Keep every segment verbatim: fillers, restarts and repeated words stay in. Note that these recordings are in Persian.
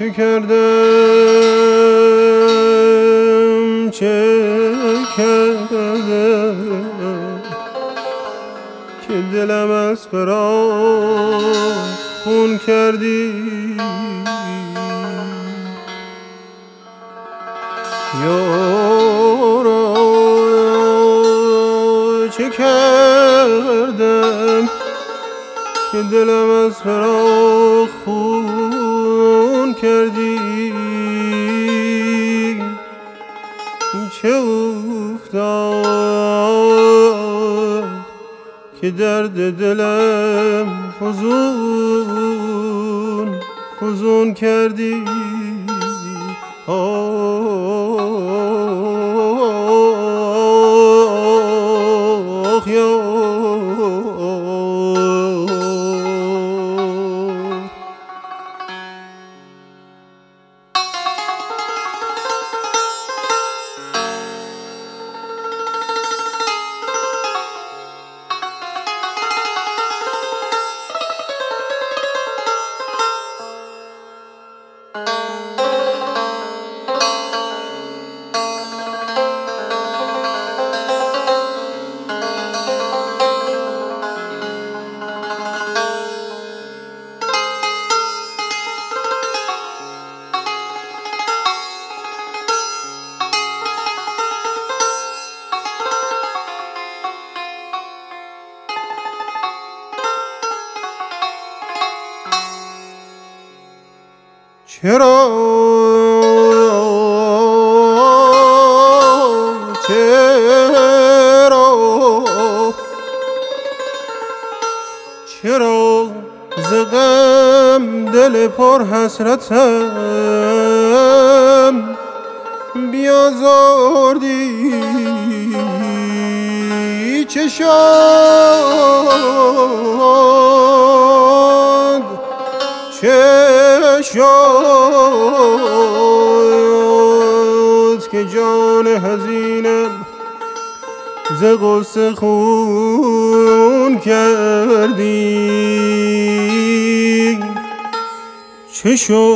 چه کردم چه کردم که دلم از فراق خون کردی یارا چه کردم که دلم از فراق خون کردی چه افتاد که درد دلم فزون فزون کردی آخ یا چرا چرا چرا ز غم دل پر حسرتم بیازردی چه شد چه شد که جان حزینم ز غصه خون کردی چه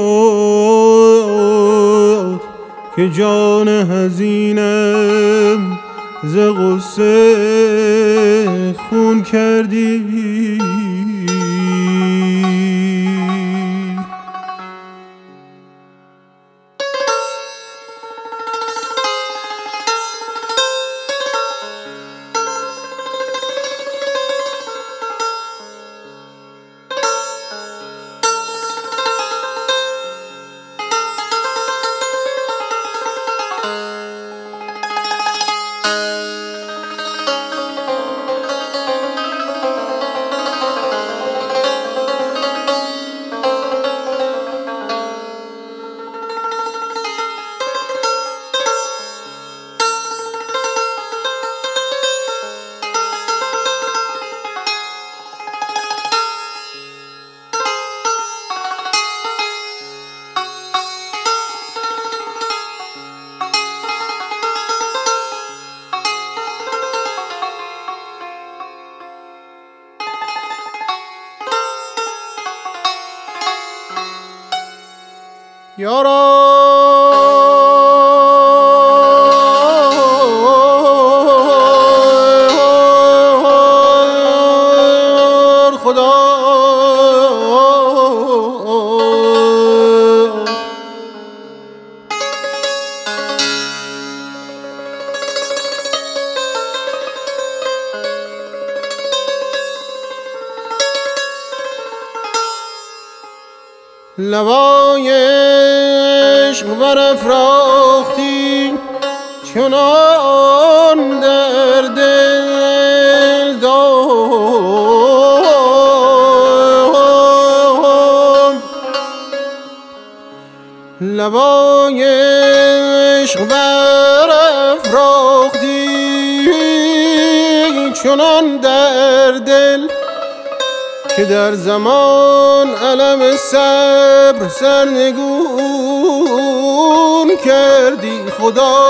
شد که جان حزینم ز غصه خون کردی یارا خدا لوای عشق برافراختی چنان در دل داد لوای عشق برافراختی چنان در دل که در زمان علم صبر سرنگون کردی خدا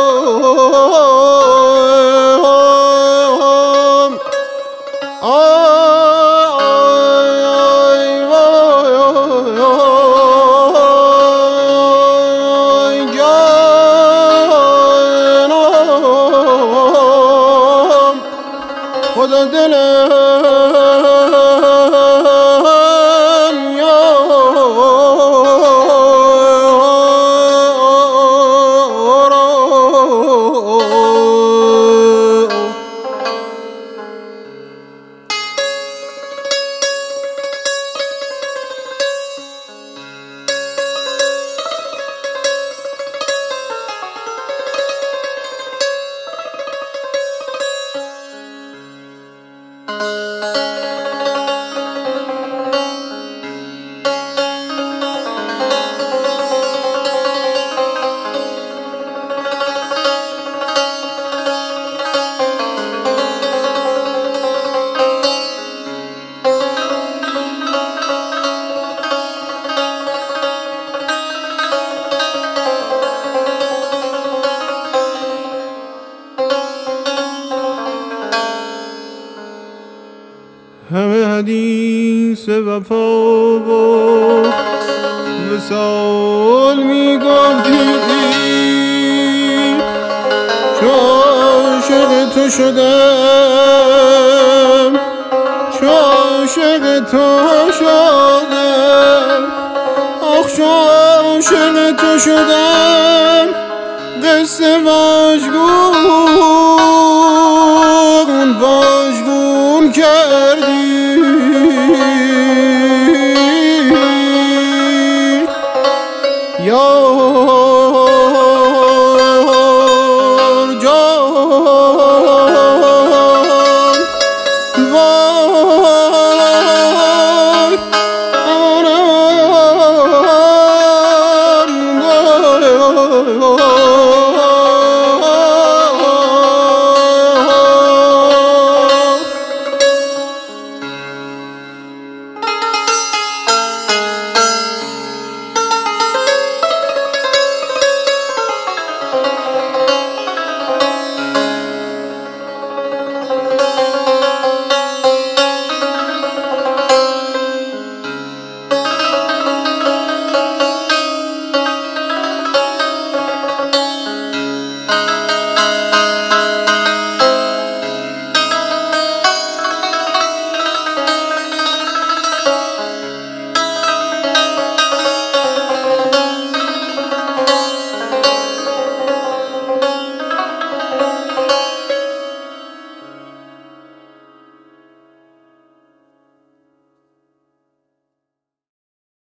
آی شد دلم یارا همه حدیث وفا و وصال می گفتی چو عاشق تو شدم چو عاشق تو شدم آخ چو عاشق تو شدم قصه واژگون واژگون کردی یار جان